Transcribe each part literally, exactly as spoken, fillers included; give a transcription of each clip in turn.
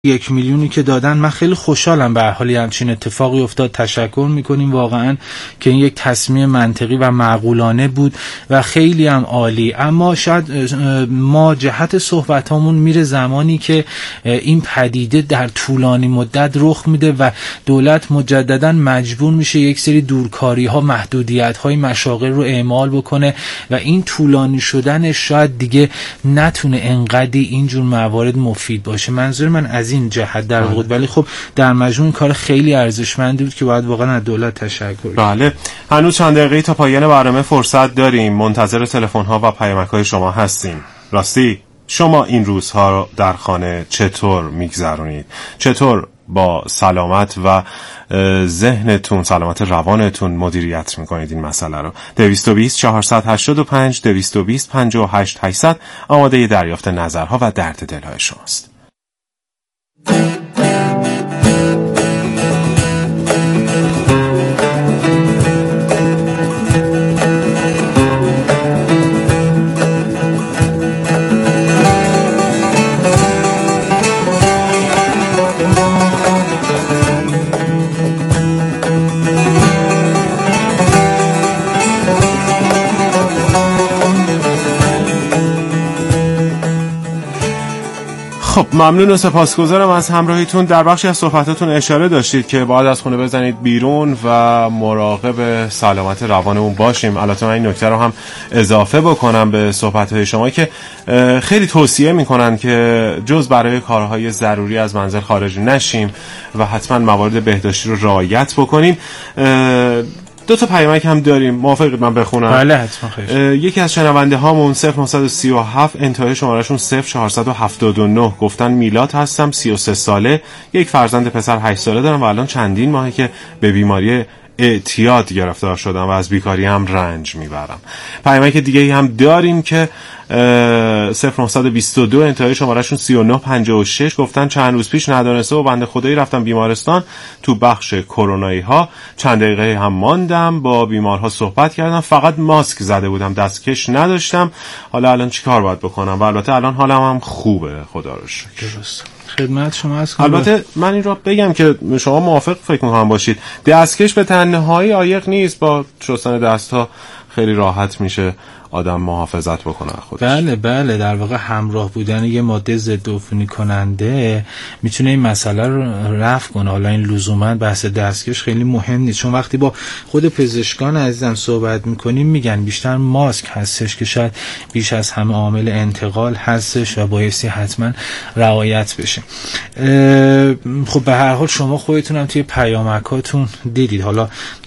یک میلیونی که دادن من خیلی خوشحالم به هر حال همچین اتفاقی افتاد. تشکر میکنیم واقعا که این یک تصمیم منطقی و معقولانه بود و خیلی هم عالی. اما شاید ما جهت صحبتامون میره زمانی که این پدیده در طولانی مدت رخ میده و دولت مجددا مجبور میشه یک سری دورکاری ها، محدودیت های مشاغل رو اعمال بکنه و این طولانی شدن شاید دیگه نتونه انقدی اینجور موارد مفید باشه. منظور من از این جهت در واقع، ولی خب در مجموع کار خیلی ارزشمندی بود که باید واقعا از دولت تشکر کنیم. بله، هنوز چند دقیقه تا پایان برنامه فرصت داریم. منتظر تلفن ها و پیامک های شما هستیم. راستی شما این روزها در خانه چطور میگذرونید؟ چطور با سلامت و ذهنتون، سلامت روانتون مدیریت میکنید این مسئله رو؟ دویست و بیست چهارصد و هشتاد و پنج دویست و بیست پنجاه و هشت هشتصد آماده دریافت نظرها و درد دلهای شماست. خب ممنون و سپاسگزارم از همراهیتون. در بخشی از صحبتاتون اشاره داشتید که باید از خونه بزنید بیرون و مراقب سلامت روانمون باشیم. البته من این نکته رو هم اضافه بکنم به صحبت‌های شما که خیلی توصیه میکنن که جز برای کارهای ضروری از منزل خارج نشیم و حتما موارد بهداشتی رو رعایت بکنیم. دو تا پیامک هم داریم، موافقید من بخونم؟ بله حتما. خیلی یکی از شنونده هامون صفر نه سه هفت انتهای شمارهشون صفر چهارصد و هفتاد و نه گفتن میلاد هستم، سی و سه ساله، یک فرزند پسر هشت ساله دارم و الان چندین ماهه که به بیماری اعتیاد گرفتار شدم و از بیکاری هم رنج میبرم. پیامک دیگه هم داریم که صفر نه دو دو انتهای شمارهشون سی و نه پنجاه و شش گفتن چند روز پیش ندانسته و بنده خدایی رفتم بیمارستان تو بخش کرونایی ها، چند دقیقه هم ماندم، با بیمارها صحبت کردم، فقط ماسک زده بودم، دستکش نداشتم. حالا الان چی کار باید بکنم؟ و البته الان حالم هم خوبه خدا رو شکر. درست. خدمت شما هست. البته من این را بگم که شما موافق فکر می‌کنم باشید دستکش به تنهایی عایق نیست، با شستن دست‌ها خیلی راحت میشه آدم محافظت بکنه خودش. بله بله، در واقع همراه بودن یه ماده ضد عفونی کننده میتونه این مسئله رو رفع کنه. حالا این لزوما بحث دستکش خیلی مهم نیست، چون وقتی با خود پزشکان عزیزم صحبت میکنیم میگن بیشتر ماسک هستش که شاید بیش از همه عامل انتقال هستش و بایستی حتما رعایت بشه. خب به هر حال شما خودتون هم توی پیامکاتون دیدید، حالا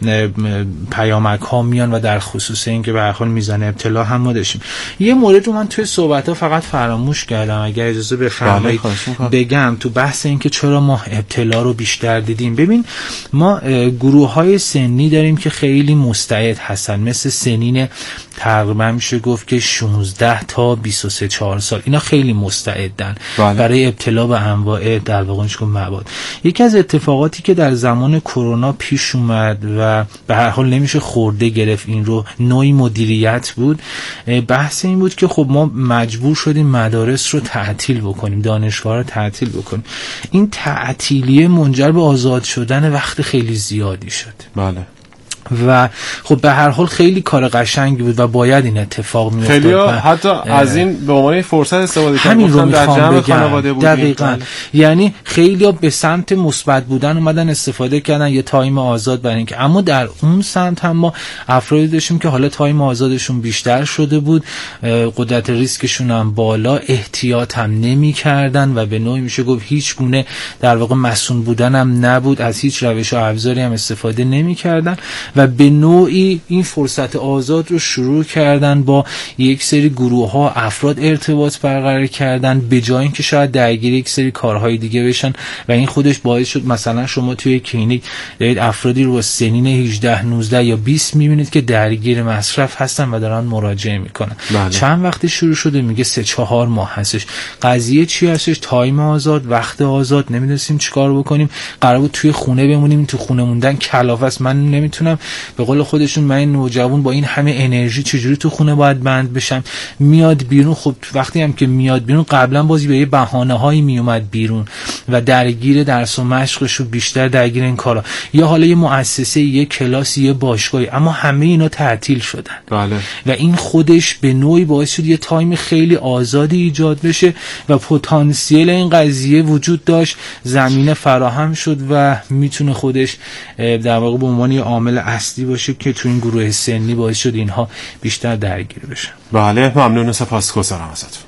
پیامک ها میان و در خصوص این که به هر حال میزان ابتلا هم ما داشتیم. یه مورد رو من توی صحبت ها فقط فراموش کردم، اگر اجازه بفرمایید بگم تو بحث این که چرا ما ابتلا رو بیشتر دیدیم. ببین ما گروه های سنی داریم که خیلی مستعد هستن، مثل سنین تقریبا میشه گفت که شانزده تا بیست و سه چهار سال، اینا خیلی مستعدن بله. برای ابتلا به انواع در واقع میشه مواد. یکی از اتفاقاتی که در زمان کرونا پیش اومد و به هر حال نمیشه خورده گرفت این رو، نوعی مدیریت بود. بحث این بود که خب ما مجبور شدیم مدارس رو تعطیل بکنیم، دانشگاه رو تعطیل بکنیم. این تعطیلیه منجر به آزاد شدن وقت خیلی زیادی شد. بله. و خب به هر حال خیلی کار قشنگی بود و باید این اتفاق میافتاد. خیلی حتی از این به عنوان فرصت استفاده کردن، همین رو در جمع بگم. خانواده بودیم. دقیقاً. یعنی خیلی ها به سمت مثبت بودن اومدن استفاده کردن یه تایم آزاد برای اینکه، اما در اون سمت هم ما افرادی داشتیم که حالا تایم آزادشون بیشتر شده بود، قدرت ریسکشون هم بالا، احتیاط هم نمی‌کردن و به نوعی میشه گفت هیچ گونه در واقع مسئول بودن هم نبود، از هیچ روش و ابزاری هم استفاده نمی‌کردن و به نوعی این فرصت آزاد رو شروع کردن با یک سری گروه ها افراد ارتباط برقرار کردن، به جای اینکه شاید درگیر یک سری کارهای دیگه بشن و این خودش باعث شد مثلا شما توی کلینیک دارید افرادی رو با سنین هجده نوزده یا بیست میبینید که درگیر مصرف هستن و دارن مراجعه میکنن. بله. چند وقتی شروع شده؟ میگه سه چهار ماه هستش. قضیه چی هستش؟ تایم آزاد، وقت آزاد، نمیدونستیم چیکار بکنیم، قرار بود توی خونه بمونیم، تو خونه موندن کلافه است، من نمیتونم به قول خودشون من نوجوان با این همه انرژی چجوری تو خونه باید بند بشم، میاد بیرون. خب وقتی هم که میاد بیرون قبلا بازی به یه بهانه‌هایی میومد بیرون و درگیر درس و مشقش و بیشتر درگیر این کارا، یا حالا یه مؤسسه، یه کلاس، یه باشگاهی، اما همه اینا تعطیل شدن. بله. و این خودش به نوعی باعث شد یه تایم خیلی آزادی ایجاد بشه و پتانسیل این قضیه وجود داشت، زمینه فراهم شد و میتونه خودش در واقع به عنوان یه عامل اصلی باشه که تو این گروه سنی باعث شد اینها بیشتر درگیر بشن. بله، ممنون و سپاسگزارم ازتون.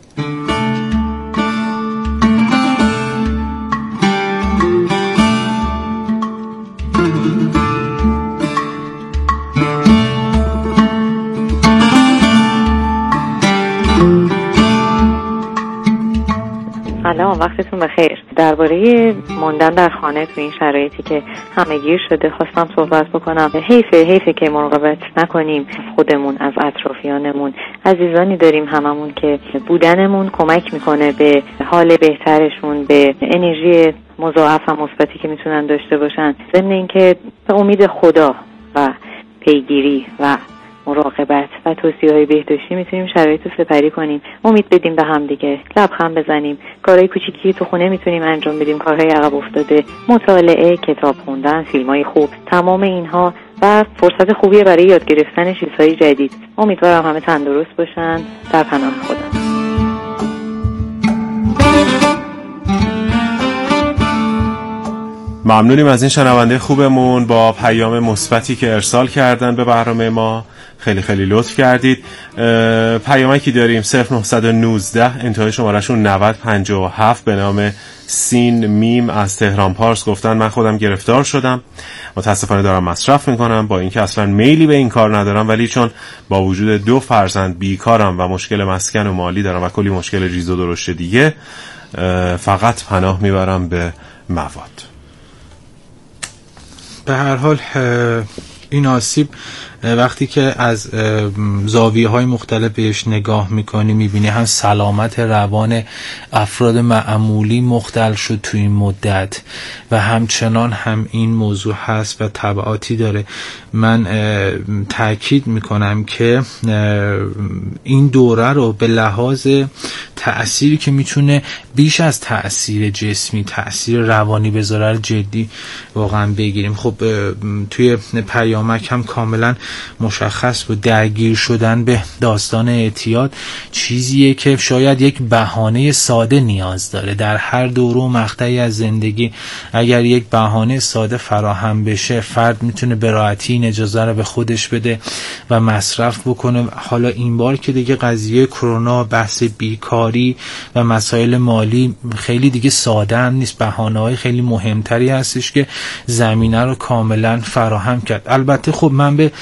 سلام، وقتتون بخیر. درباره ماندن در خانه تو این شرایطی که همه‌گیر شده خواستم صحبت بکنم. حیفه حیفه که مراقبت نکنیم خودمون، از اطرافیانمون. عزیزانی داریم هممون که بودنمون کمک میکنه به حال بهترشون، به انرژی مضاعف و مثبتی که میتونن داشته باشن. ضمن اینکه به امید خدا و پیگیری و مراقبت و توصیه‌های بهداشتی میتونیم شرایط رو سپری کنیم. امید بدیم به هم دیگه، لبخند بزنیم، کارهای کوچیکی تو خونه میتونیم انجام بدیم، کارهای عقب افتاده، مطالعه، کتاب خوندن، فیلم‌های خوب، تمام اینها و فرصت خوبیه برای یاد گرفتن چیزهای جدید. امیدوارم همه تندرست باشن. در پناه خدا. ممنونیم از این شنونده خوبمون با پیام مثبتی که ارسال کردن به برنامه ما. خیلی خیلی لطف کردید. پیامی که داریم صفر نه یک نه انتهای شمارهشون نود پنجاه و هفت به نام سین میم از تهران پارس گفتن من خودم گرفتار شدم، متاسفانه دارم مصرف میکنم، با اینکه اصلا میلی به این کار ندارم، ولی چون با وجود دو فرزند بیکارم و مشکل مسکن و مالی دارم و کلی مشکل ریز و درشت دیگه، فقط پناه میبرم به مواد. به هر حال این آسیب وقتی که از زاویه‌های مختلف بهش نگاه می‌کنی می‌بینی هم سلامت روان افراد معمولی مختل شد تو این مدت و همچنان هم این موضوع هست و تبعاتی داره. من تأکید می‌کنم که این دوره رو به لحاظ تأثیری که میتونه بیش از تأثیر جسمی تأثیر روانی بذاره جدی واقعا بگیریم. خب توی پیامک هم کاملا مشخص بود درگیر شدن به داستان اعتیاد چیزیه که شاید یک بهانه ساده نیاز داره. در هر دوره و مقطعی از زندگی اگر یک بهانه ساده فراهم بشه، فرد میتونه به راحتی این اجازه رو به خودش بده و مصرف بکنه. حالا این بار که دیگه قضیه کرونا، بحث بیکاری و مسائل مالی خیلی دیگه ساده هم نیست، بهانه‌های خیلی مهمتری هستش که زمینه رو کاملا فراهم کرد. البته خب من به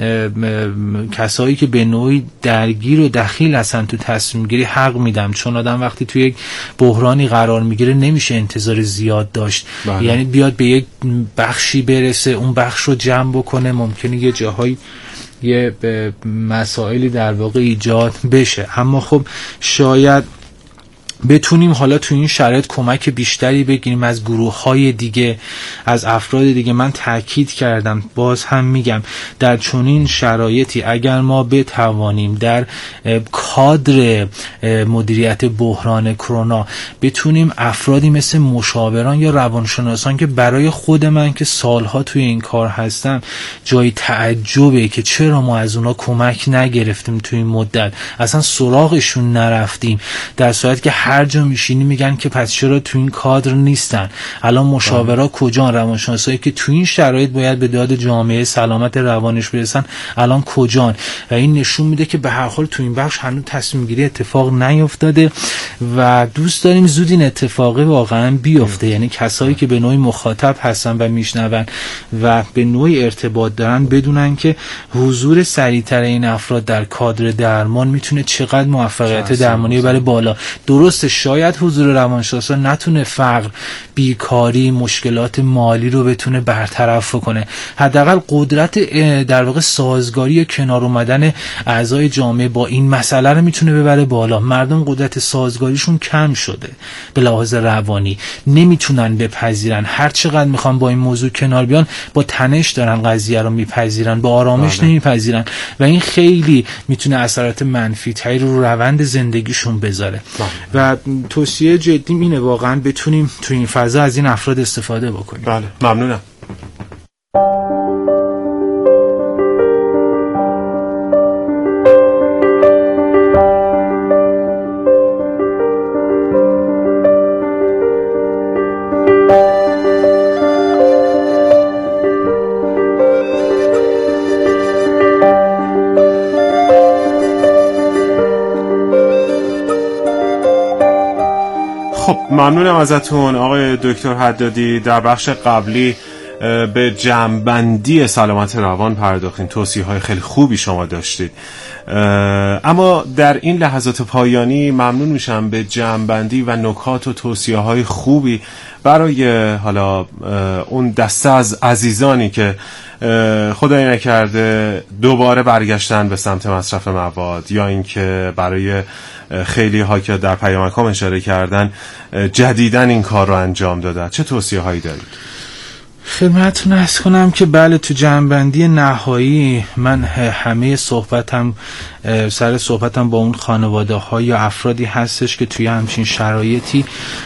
کسایی که به نوعی درگیر و دخیل هستن تو تصمیم گیری حق میدم، چون آدم وقتی تو یک بحرانی قرار میگیره نمیشه انتظار زیاد داشت. بله. یعنی بیاد به یک بخشی برسه، اون بخش رو جمع بکنه، ممکنه یه جاهایی یه مسائلی در واقع ایجاد بشه، اما خب شاید بتونیم حالا تو این شرایط کمک بیشتری بگیریم از گروه‌های دیگه، از افراد دیگه. من تاکید کردم، باز هم میگم، در چنین شرایطی اگر ما بتوانیم در کادر مدیریت بحران کرونا بتونیم افرادی مثل مشاوران یا روانشناسان که برای خود من که سالها توی این کار هستم جای تعجبه که چرا ما از اونا کمک نگرفتیم توی این مدت، اصلا سراغشون نرفتیم، در صورتی که هر جا میشینی میگن که پس چرا تو این کادر نیستن. الان مشاورا کجان؟ روانشناسایی که تو این شرایط باید به داد جامعه سلامت روانش برسن الان کجان؟ و این نشون میده که به هر حال تو این بخش هنوز تصمیم گیری اتفاق نیفتاده و دوست داریم زود این اتفاقی واقعا بیفته. یعنی کسایی که به نوعی مخاطب هستن و میشنون و به نوعی ارتباط دارن بدونن که حضور سریعتر این افراد در کادر درمان میتونه چقدر موفقیت درمانی بره بالا. درست درسته شاید حضور روانشناسا نتونه فقر، بیکاری، مشکلات مالی رو بتونه برطرف کنه، حداقل قدرت در واقع سازگاری یا کنار اومدن اعضای جامعه با این مسئله رو میتونه ببره بالا. مردم قدرت سازگاریشون کم شده به لحاظ روانی، نمیتونن بپذیرن، هر چقدر میخوان با این موضوع کنار بیان با تنش دارن قضیه رو میپذیرن، با آرامش نمیپذیرن و این خیلی میتونه اثرات منفی تری رو روند زندگیشون بذاره. و توصیه جدیم اینه واقعا بتونیم تو این فضا از این افراد استفاده بکنیم. بله ممنونم. ممنونم ازتون آقای دکتر حدادی. در بخش قبلی به جمع‌بندی سلامت روان پرداختین، توصیه‌های خیلی خوبی شما داشتید، اما در این لحظات پایانی ممنون میشم به جمع‌بندی و نکات و توصیه‌های خوبی برای حالا اون دسته از عزیزانی که خدای نکرده دوباره برگشتن به سمت مصرف مواد، یا اینکه برای خیلی ها که در پیامک‌ها اشاره کردن جدیداً این کار رو انجام دادن، چه توصیه هایی دارید؟ خدمتتون عرض کنم که بله تو جمع‌بندی نهایی من همه صحبتم سر صحبتم با اون خانواده ها یا افرادی هستش که توی همچین شرایطی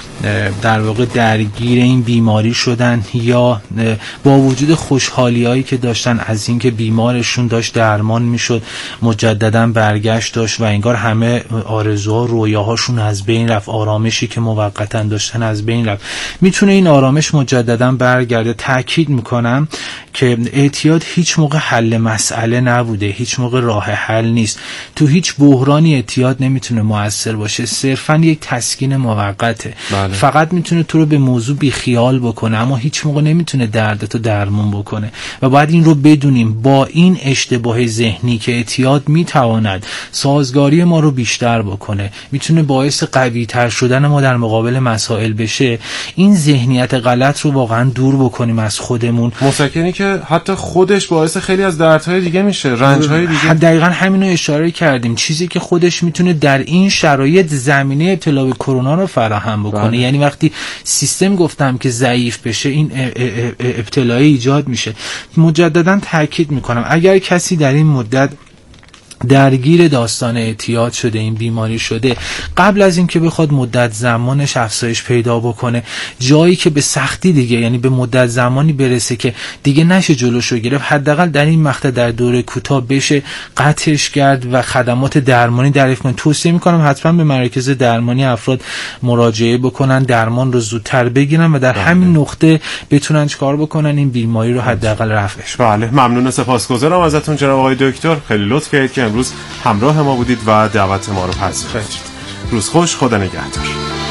در واقع درگیر این بیماری شدن یا با وجود خوشحالی هایی که داشتن از اینکه بیمارشون داشت درمان میشد مجددا برگشت داشت و انگار همه آرزوها رویاهاشون از بین رفت، آرامشی که موقتا داشتن از بین رفت، میتونه این آرامش مجددا برگرده. تاکید میکنم که اعتیاد هیچ موقع حل مسئله نبوده، هیچ موقع راه حل نیست، تو هیچ بحرانی اعتیاد نمیتونه مؤثر باشه، صرفا یک تسکین موقته. بله. فقط میتونه تو رو به موضوع بی خیال بکنه اما هیچ موقع نمیتونه دردتو درمان بکنه و باید این رو بدونیم. با این اشتباه ذهنی که اعتیاد میتواند سازگاری ما رو بیشتر بکنه، میتونه باعث قوی تر شدن ما در مقابل مسائل بشه، این ذهنیت غلط رو واقعا دور بکنیم از خودمون. مسکنی که حتی خودش باعث خیلی از دردهای دیگه میشه، رنجهای دیگه. دقیقاً همین رو اشاره کردیم، چیزی که خودش میتونه در این شرایط زمینه ابتلا به کرونا رو فراهم بکنه. بله. یعنی وقتی سیستم گفتم که ضعیف بشه این ابتلای ایجاد میشه. مجددا تاکید میکنم اگر کسی در این مدت درگیر داستان اعتیاد شده، این بیماری شده، قبل از اینکه بخواد مدت زمانش افزایش پیدا بکنه، جایی که به سختی دیگه یعنی به مدت زمانی برسه که دیگه نشه جلوشو گرفت، حداقل در این مقطع در دوره کوتاه بشه قطعش کرد و خدمات درمانی دریافت کنه. توصیه میکنم حتما به مراکز درمانی افراد مراجعه بکنن، درمان رو زودتر بگیرن و در بله. همین نقطه بتونن چیکار بکنن این بیماری رو حداقل رفعش. بله ممنون، سپاسگزارم ازتون جناب آقای دکتر، خیلی لطف کردید که امروز همراه ما بودید و دعوت ما رو پذیرفتید. روز خوش، خدا نگهدار.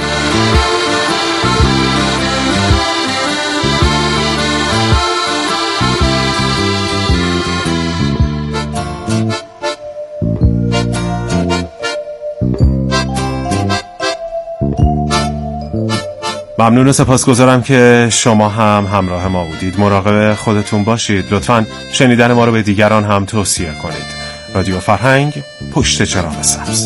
ممنون و سپاسگزارم که شما هم همراه ما بودید. مراقب خودتون باشید. لطفاً شنیدن ما رو به دیگران هم توصیه کنید. رادیو فرهنگ، پشت چراغ سبز.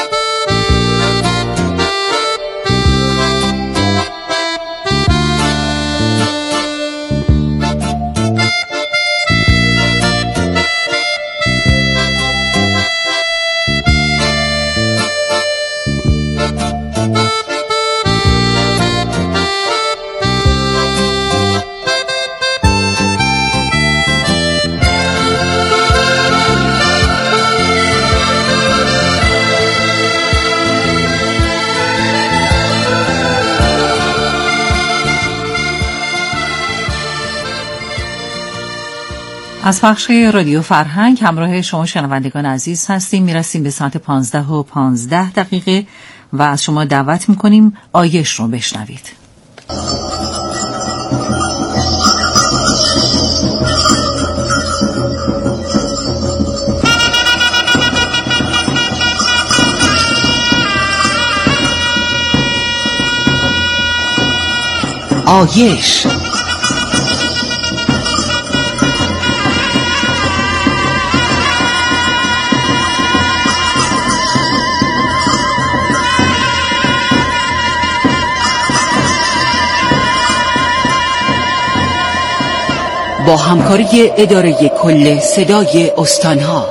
از پخش رادیو فرهنگ همراه شما شنوندگان عزیز هستیم. میرسیم به ساعت پانزده و پانزده دقیقه و از شما دعوت میکنیم آیش رو بشنوید. آیش. با همکاری اداره کل صدای استانها.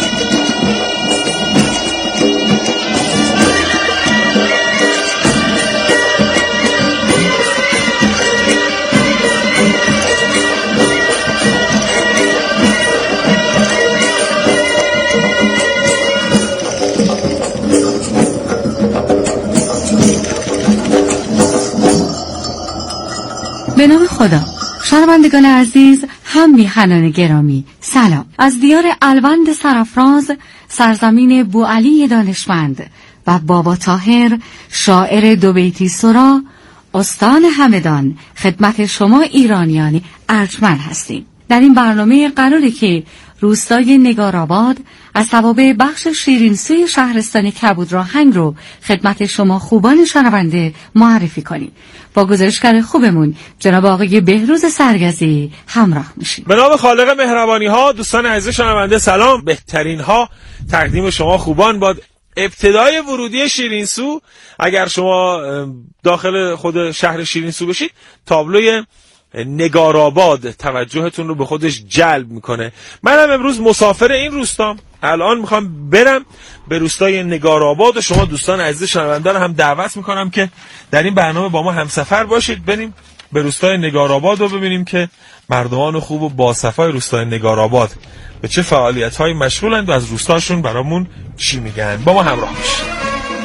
به نام خدا. شنوندگان عزیز، هم میهنان گرامی، سلام. از دیار الوند سرافراز، سرزمین بوعلی دانشمند و بابا طاهر شاعر دو بیتی سرا، استان همدان، خدمت شما ایرانیان ارجمند هستیم. در این برنامه قراره که روستای نگارآباد از توابع بخش شیرینسوی شهرستان کبودراهنگ رو خدمت شما خوبان شنونده معرفی کنیم. با گزارشگر خوبمون جناب آقای بهروز سرگزی همراه میشیم. به نام خالق مهربانی ها، دوستان عزیز شنونده سلام. بهترین ها تقدیم شما خوبان باد. ابتدای ورودی شیرینسو، اگر شما داخل خود شهر شیرینسو بشید، تابلوی نگارآباد توجهتون رو به خودش جلب میکنه. منم امروز مسافر این روستام. الان میخوام برم به روستای نگارآباد و شما دوستان عزیز شنونده رو هم دعوت میکنم که در این برنامه با ما همسفر باشید. بریم به روستای نگارآباد و ببینیم که مردمان خوب و باصفای روستای نگارآباد به چه فعالیت‌هایی مشغولند و از روستاشون برامون چی میگن. با ما همراه باشید.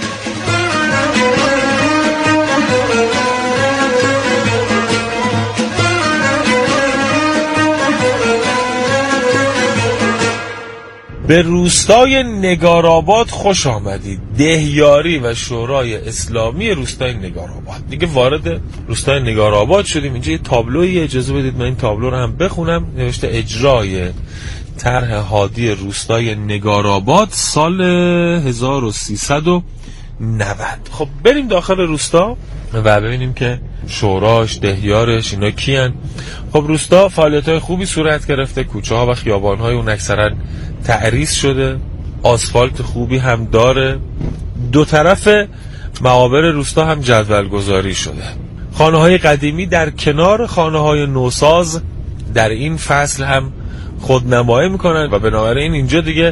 به روستای نگارآباد خوش آمدید. دهیاری و شورای اسلامی روستای نگارآباد. دیگه وارد روستای نگارآباد شدیم. اینجا یه تابلویی، اجازه بدید من این تابلو رو هم بخونم. نوشته اجرای طرح هادی روستای نگارآباد سال هزار و سیصد و نود. خب بریم داخل روستا و ببینیم که شوراش، دهیارش اینا کیان. خب روستا فعالیت‌های خوبی صورت گرفته. کوچه‌ها و خیابان‌های اون اکثرا تعریض شده. آسفالت خوبی هم داره. دو طرف معابر روستا هم جدول گذاری شده. خانه‌های قدیمی در کنار خانه‌های نوساز در این فصل هم خودنمایی میکنن و بنابراین اینجا دیگه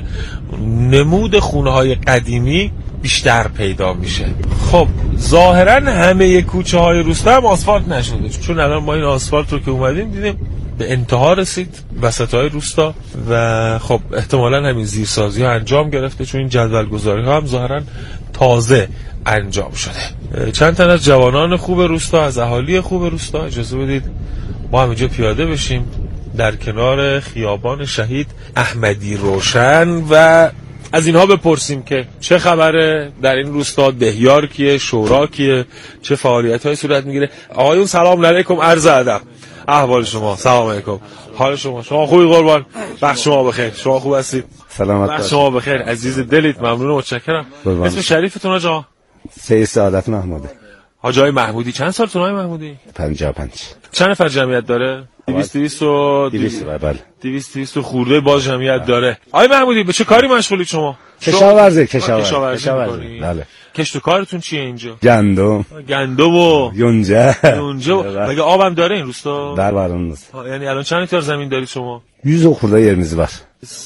نمود خونه‌های قدیمی بیشتر پیدا میشه. خب ظاهرا همه کوچه های روستا هم آسفالت نشده، چون الان ما این آسفالت رو که اومدیم دیدیم به انتها رسید وسط های روستا و خب احتمالاً همین زیرسازی ها انجام گرفته، چون این جدول گذاری ها هم ظاهرا تازه انجام شده. چند تن از جوانان خوب روستا، از اهالی خوب روستا، اجازه بدید ما هم اینجا پیاده بشیم در کنار خیابان شهید احمدی روشن و از اینها بپرسیم که چه خبره در این روستا، دهیار کیه، شورا کیه، چه فعالیت‌هایی صورت میگیره. آقایون سلام علیکم، عرض ادب. احوال شما؟ سلام علیکم. حال شما؟ شما خوبی قربان؟ وقت شما بخیر. شما خوب هستید؟ سلامت باشید. وقت شما بخیر. عزیز دلید، ممنون و متشکرم. اسم شریفتون آقا؟ سید سعادت محمودی. حاج آقای محمودی. چند سالتون آقای محمودی؟ پنجاه و پنج. چند نفر جمعیت داره؟ دویست دویست و دویست بله. دویست دویست خورده باز جمعیت داره. آقای محمودی به چه کاری مشغولید شما؟ کشاورزی، کشاورزی. کشاورزی. بله. کشت و کارتون چیه اینجا؟ گندم. گندم و یونجه. یونجه. مگه آبم داره این روستا؟ در بارون. یعنی الان چند هکتار زمین دارید شما؟ yüz خورده yerimiz var.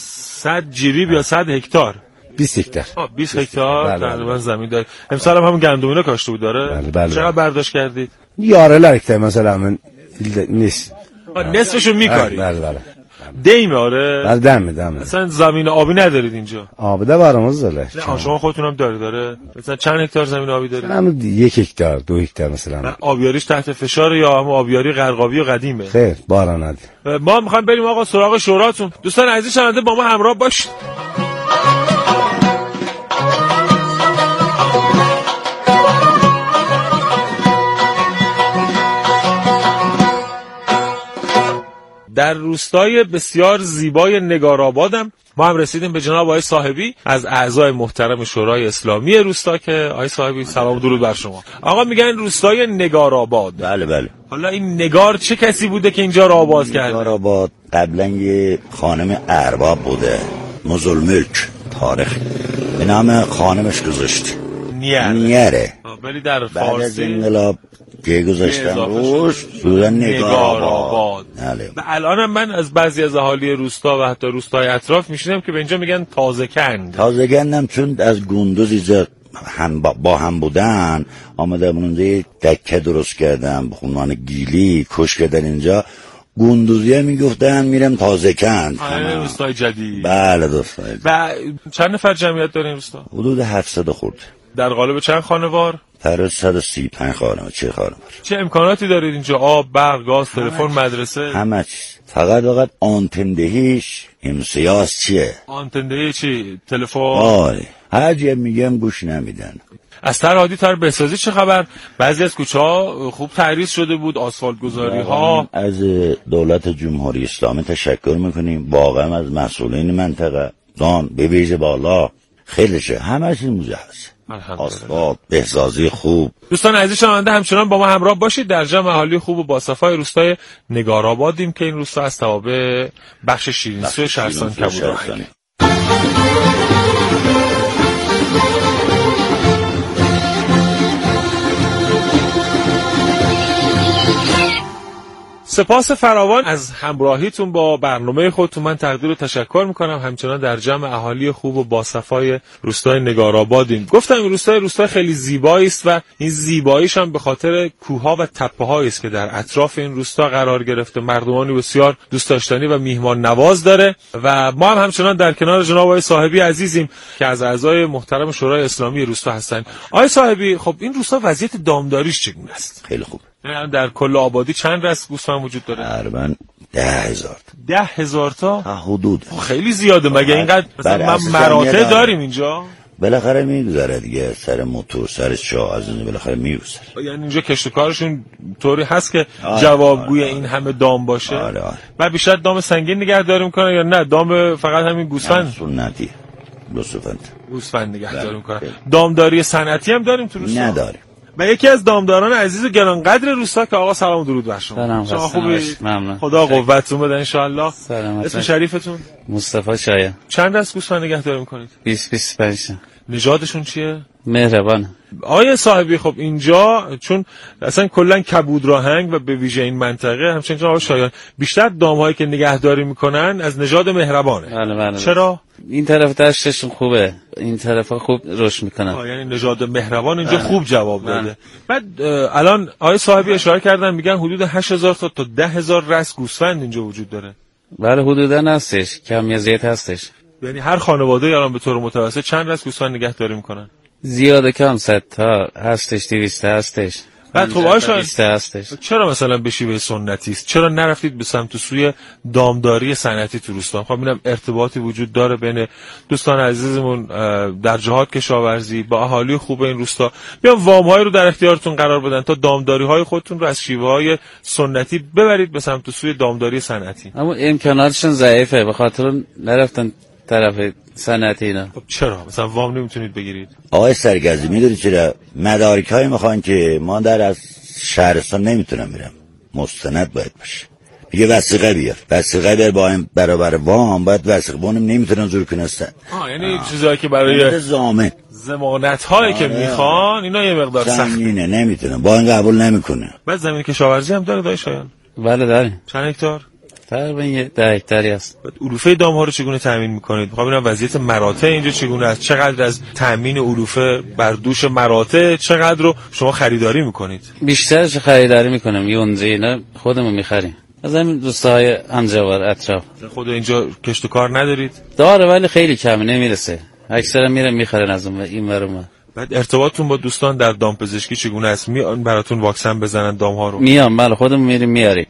صد جریب یا صد هکتار؟ بیست هکتار. آ بیست هکتار تقریبا زمین دارید. امسال هم همون گندم اینا کاشته بود داره؟ بله بله. چقدر برداشت کردید؟ یارlar که مثلا من نیست. نصفشو میکاری؟ بله بله. دیمه آره؟ بله دمه دمه. مثلا زمین آبی ندارید اینجا؟ آب ده بارمız داره. نه شما خودتون هم دارید داره؟ مثلا چند هکتار زمین آبی دارید؟ هم یک هکتار، دو هکتار مثلا. آبیاریش تحت فشار یا هم آبیاری غرقابی و قدیمه؟ خیر باران نداره. ما میخوایم بریم آقا سراغ شوراتون. دوستان عزیز شنونده با ما همراه باشید. در روستای بسیار زیبای نگارآبادم ما هم رسیدیم به جناب آقای صاحبی از اعضای محترم شورای اسلامی روستا که آقای صاحبی سلام و درود بر شما. آقا میگن روستای نگارآباد. بله بله. حالا این نگار چه کسی بوده که اینجا رو آباد کرده؟ نگار آباد قبلا یه خانم ارباب بوده، مزلملک تاریخ به نام خانمش گذاشت نیره نیره ولی در بعد از فارسی انقلاب که گذاشتن روش بودن نگار آباد. و الان من از بعضی از اهالی روستا و حتی روستای اطراف میشنم که به اینجا میگن تازه کند. تازه کندم چون از گندوز اینجا هم با هم بودن آمده اونجا یک دکه درست کردم به عنوان گیلی کش کردن اینجا گندوزیه میگفتن میرم تازه کند. آره روستای جدید. بله دوستای. و چند نفر جمعیت داره این روستا؟ حدود هفتصد خورده. در قالب چند خانوار؟ در صد و سی و پنج خانوار. چه خانوار؟ چه امکاناتی دارید اینجا؟ آب، برق، گاز، تلفن، مدرسه؟ همه چیز. فقط فقط آنتن دهیش امسیاس چیه؟ آنتن دهی چی؟ تلفن؟ آره. هر جا میگم گوش نمیدن. از طرح عادی طرح بسازی چه خبر؟ بعضی از کوچه ها خوب تعریض شده بود، آسفالت گذاری ها. از دولت جمهوری اسلامی تشکر میکنیم، واقعا از مسئولین منطقه دان به ویژه بالا خیلی شه همش مجهز. آسفالت، بهسازی خوب. دوستان عزیز شنونده همچنان با ما همراه باشید در جمع اهالی خوب و باصفای روستای نگارآبادیم که این روستا از توابع بخش شیرینسو شهرستان کبودرهنگ. سپاس فراوان از همراهیتون با برنامه خودتون. من تقدیر و تشکر میکنم. همچنان در جمع اهالی خوب و باصفای روستای نگارآبادیم. گفتم این روستای روستای خیلی زیبایی است و این زیباییش هم به خاطر کوهها و تپه‌هایی است که در اطراف این روستا قرار گرفته. مردمانی بسیار دوست داشتنی و میهمان نواز داره و ما هم همچنان در کنار جناب آقای صاحبی عزیزیم که از اعضای محترم شورای اسلامی روستا هستن. آقای صاحبی، خب این روستا وضعیت دامداریش چگونه است؟ خیلی خوب. یعنی در کل آبادی چند رس گوسفند وجود داره؟ تقریباً ده هزار تا. ده هزار تا؟ حدود. خیلی زیاده. مگه اینقدر مثلا من مراتع داریم اینجا؟ بالاخره میگذره دیگه، سر موتور سر شاه از این بالاخره میگذره. یعنی اینجا کشت و کارشون طوری هست که جوابگوی این همه دام باشه؟ آره آره. و بیشتر دام سنگین نگهداری میکنن یا نه دام فقط همین گوسفند؟ سنتی. گوسفند. گوسفند نگهداری میکنن. دامداری صنعتی هم داریم تو روستا؟ نداریم. و یکی از دامداران عزیز و گرانقدر روستا که آقا سلام و درود بر شما. سلام. شما خوبی؟ ممنون. خدا قوتتون بده ان شاء الله. سلامت. اسم شریفتون؟ مصطفی شایع. چند دست گوسفند نگهداری میکنید؟ بیست بیست و پنج. نژادشون چیه؟ مهربان. آقای صاحبی، خب اینجا چون اصلا کلا کبودراهنگ و به ویژه این منطقه همچنین آقای شایان بیشتر دامهایی که نگهداری میکنن از نژاد مهربانه. بله بله. چرا؟ این طرف دشتشون خوبه، این طرفا خوب رشد میکنن. یعنی نژاد مهربان اینجا بله. خوب جواب داده. بله. بعد الان آقای صاحبی اشاره کردن میگن حدود هشت هزار تا تا ده هزار رس گوسفند اینجا وجود داره. بله حدودا هستش، کم یا زیاد هستش. یعنی هر خانواده الان به طور متوسط چند رس گوسفند نگهداری میکنن؟ زیاد کم صد تا هستش، دویست هستش. بعد خب آقا هستش. چرا مثلا به شیوه سنتی است؟ چرا نرفتید به سمت سوی دامداری صنعتی تو روستا؟ خب ببینم ارتباطی وجود داره بین دوستان عزیزمون در جهاد کشاورزی با اهالی خوب این روستا، بیان وام‌های رو در اختیارتون قرار بدن تا دامداری‌های خودتون رو از شیوه‌های سنتی ببرید به سمت سوی دامداری صنعتی. اما امکاناتشون ضعیفه، به خاطر نرفتن طرف صنعتی اینا. خب چرا مثلا وام نمیتونید بگیرید؟ آقای سرگزی میدونید چرا؟ مدارک های میخوان که ما در از شهرستان نمیتونم میرم، مستند باید باشه. میگه وثیقه بیار، وثیقه بیار با این برابر وام باید وثیقه، بونم نمیتونن زور کنستن. آه یعنی چیزایی که برای زامن ضمانت هایی که میخوان اینا یه مقدار سخته. زمینه نمیتونن، با این قبول نمیکنه. بعد زمین کشاورزی هم داره دای شایان؟ بله داریم. چند هکتار؟ تقریبا یه ده هکتاری است. علوفه دام‌ها رو چگونه تامین می‌کنید؟ می‌خوام ببینم وضعیت مراتع اینجا چگونه است؟ چقدر از تامین علوفه بر دوش مراتع چقدر رو شما خریداری می‌کنید؟ بیشترش خریداری می‌کنم، یونزه اینا خودمون می‌خریم. از همین روستاهای همجوار اطراف. خود اینجا کشت و کار ندارید؟ داره ولی خیلی کم نمیرسه. اکثرا میرن می‌خرن از اون این ورم. بعد ارتباطتون با دوستان در دامپزشکی چگونه است؟ میان براتون واکسن بزنن دام‌ها رو؟ میام، بله خودمون میریم میاریم.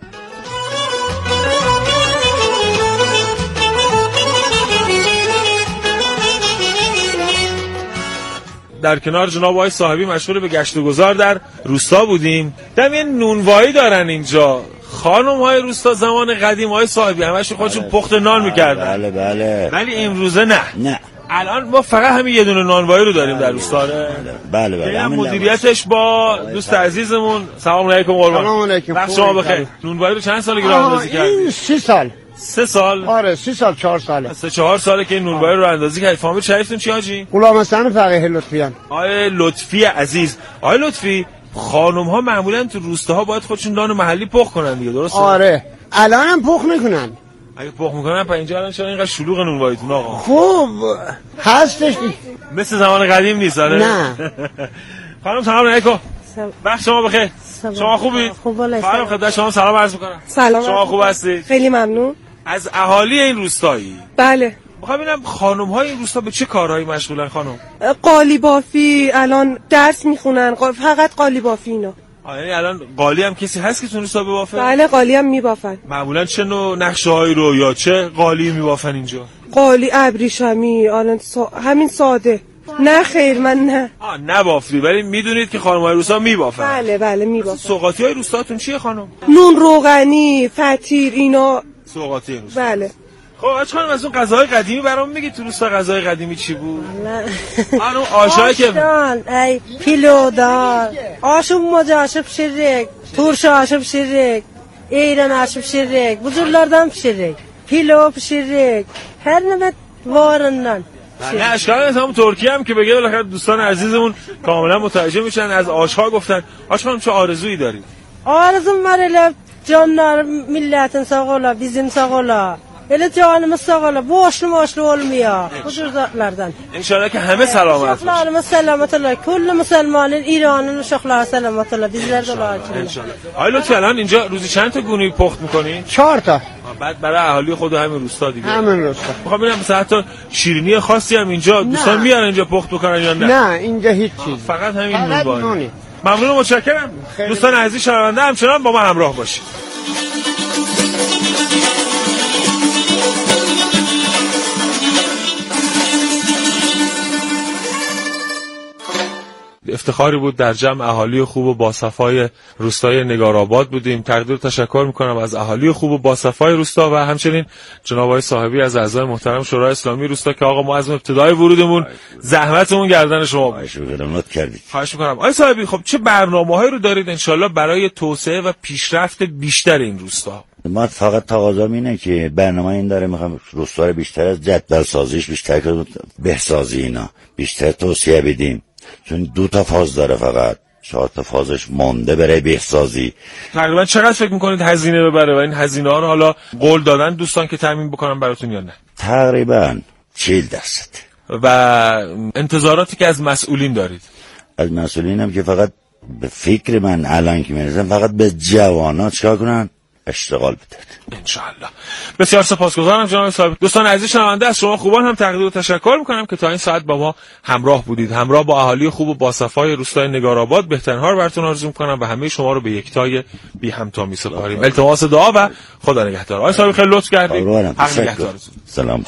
در کنار جناب آقای صاحبی مشغول به گشت و گذار در روستا بودیم. دم یه نونوایی دارن اینجا. خانم های روستا زمان قدیم های صاحبی همش خودشون پخت نان میکردن. بله بله. ولی امروزه نه. نه. الان ما فقط همین یه دونه نانوایی رو داریم در روستا. بله بله. این مدیریتش با دوست عزیزمون. سلام علیکم قربان. سلام علیکم. وقت شما بخیر. نانوایی رو چند سال راه اندازی کردید؟ سی سال. سه سال؟ آره سی سال چهار ساله. سه چهار ساله که این نانوایی رو اندازی کردید. فامیل شریفتون چی حاجی؟ غلام حسن فقیه لطفیان. آقای لطفی عزیز. آقای لطفی، خانم ها معمولا تو روستاها باید خودشون نان محلی پخ کنن دیگه، درسته؟ آره. الان هم پخ میکنن. اگه پخ میکنن پس اینجا الان چرا اینقدر شلوغ نونواییتون آقا؟ خوب هستش مثل زمان قدیم نیست. آره نه. خانم سلام علیکم. وقت شما بخیر. شما خوبی؟ خوب والله. خانم خدمت شما سلام عرض میکنم. سلام. شما خوب هستی؟ خیلی ممنون. از اهالی این روستایی؟ بله. میخوام ببینم خانم های این روستا به چه کارهایی مشغولن خانم؟ قالی بافی، الان درس میخونن، فقط قالی بافی اینا. یعنی الان قالی هم کسی هست که تو روستا ببافه؟ بله قالی هم میبافن. معمولا چه نوع نقشه‌هایی رو یا چه قالی میبافن اینجا؟ قالی ابریشمی، الان سا... همین ساده. نه خیر من نه. آ نبافی، ولی میدونید که خانم‌های روستا میبافن. بله بله میبافن. سوغاتی‌های روستاتون چیه خانم؟ نون روغنی، فطیر اینا. سوغاتی روستا. بله. خب آج خانم از اون غذاهای قدیمی برام میگی تو روستا غذای قدیمی چی بود؟ نه. آنو آشایی که ای پیلو دار. آشوب مجاشب şirek, turşu aşıp şirek, eyran aşıp şirek, buzurlardan pişirek, pilo pişirek. Her nöbet varından. نه اشکال نیست. هم ترکیه هم که بگه بالاخره دوستان عزیزمون کاملا متوجه میشن. از آشها گفتن. آج خانم چه آرزویی دارید؟ Arzum var elə canlar milletin sağ ola, bizim sağ ola. Elə canımız sağ ola, boşlu boşlu olmuyor. Bu cüzdatlardan. İnşallah ki همه selamet olsun. Uşaqlarımız selamet ola. Kullu Müslümanın, İran'ın uşaqları selamet ola. Bizler de ola. انشالله. آی لطفی الان اینجا روزی چند تا گونی پخت میکنی؟ چهار تا. بعد برای اهالی خود همین روستا دیگه. همین روستا. میخوام ببینم مثلا حتی شیرینی خاصی هم اینجا دوستان میارن اینجا پخت بکنن یا نه؟ نه اینجا هیچ چیز. فقط همین نون. ممنون و متشکرم. دوستان عزیز شنونده همچنان با ما همراه باشید. افتخاری بود در جمع اهالی خوب و باصفای روستای نگارآباد بودیم. تقدیر تشکر میکنم از اهالی خوب و باصفای روستا و همچنین جناب آقای صاحبی از اعضای محترم شورای اسلامی روستا که آقا ما از ابتدای ورودمون زحمتمون گردن شما بود. خدمت کردید. خواهش میکنم. آقای صاحبی خب چه برنامه‌هایی رو دارید انشالله برای توسعه و پیشرفت بیشتر این روستا؟ ما فقط تقاضام اینه که برنامه این داره، میخوام روستا رو بیشتر از جدول سازیش بیشتر کنیم، بهسازی اینا بیشتر توسعه بدیم، چون دو تا فاز داره، فقط چهار تا فازش مونده برای بهسازی. تقریبا چقدر فکر میکنید هزینه ببره و این هزینه ها رو حالا قول دادن دوستان که تامین بکنن براتون یا نه؟ تقریبا چهل درصد. و انتظاراتی که از مسئولین دارید؟ از مسئولین هم که فقط به فکر من الان که میرسم فقط به جوانا چیکار کنن؟ اشتغال بدید انشالله. بسیار سپاسگزارم جناب صاحب. دوستان عزیز شنونده از شما خوبان هم تقدیر و تشکر میکنم که تا این ساعت با ما همراه بودید. همراه با اهالی خوب و با صفای روستای نگارآباد بهترین ها رو براتون آرزو میکنم و همه شما رو به یکتای بی همتا میسپاریم. التماس دعا و خدا نگهدار. آقای صاحب خیلی لطف کردید. حق نگهدارتون. سلام.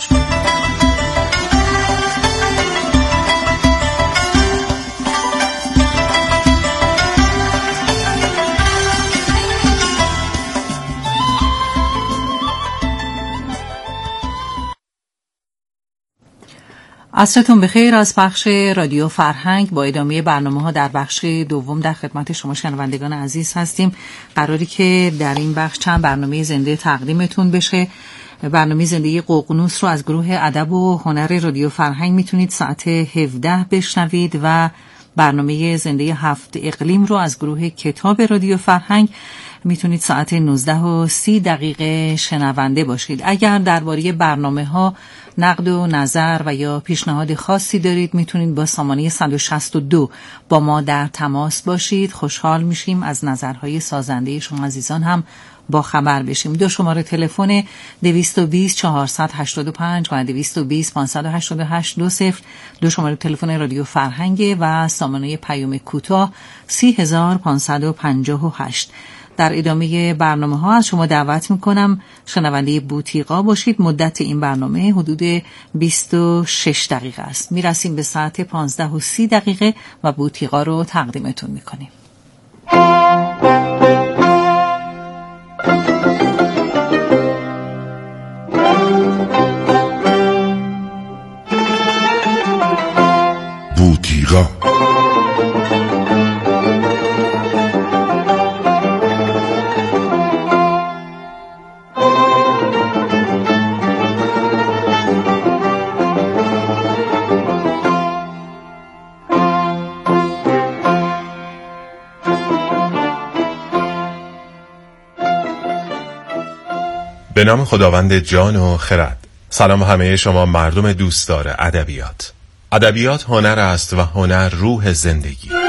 عصرتون بخیر. از بخش رادیو فرهنگ با ادامه برنامه ها در بخش دوم در خدمت شما شنوندگان عزیز هستیم. قراری که در این بخش چند برنامه زنده تقدیمتون بشه. برنامه زنده ققنوس رو از گروه ادب و هنر رادیو فرهنگ میتونید ساعت هفده بشنوید و برنامه زنده هفت اقلیم رو از گروه کتاب رادیو فرهنگ میتونید ساعت نوزده و سی دقیقه شنونده باشید. اگر درباره برنامه ها نقد و نظر و یا پیشنهاد خاصی دارید میتونید با سامانه صد و شصت و دو با ما در تماس باشید. خوشحال میشیم از نظرهای سازنده شما عزیزان هم با خبر بشیم. دو شماره تلفن دویست و بیست چهارصد و هشتاد و پنج و دویست و بیست پانصد و هشتاد و هشت دو صفر، دو شماره تلفن رادیو فرهنگ و سامانه پیام کوتاه سی هزار پانصد و پنجاه و هشت. در ادامه برنامه ها از شما دعوت میکنم شنونده بوتیقا باشید. مدت این برنامه حدود بیست و شش دقیقه است. میرسیم به ساعت پانزده و سی دقیقه و بوتیقا رو تقدیمتون میکنیم. به نام خداوند جان و خرد. سلام همه شما مردم دوستدار ادبیات. ادبیات هنر است و هنر روح زندگی.